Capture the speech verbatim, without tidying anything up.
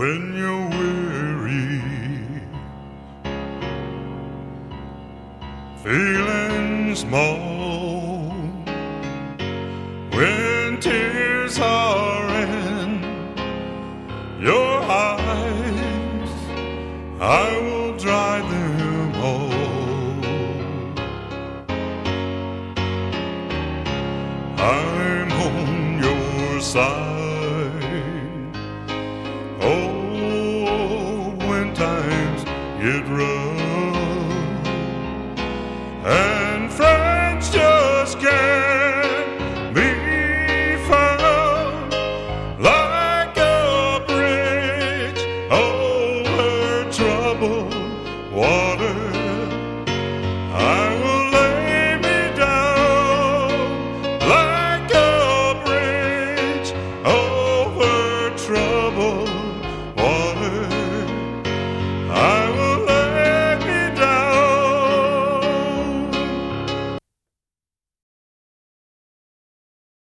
when you're weary, feeling small, when tears are in your eyes, I will dry them all. I'm on your side. Oh, when times get rough,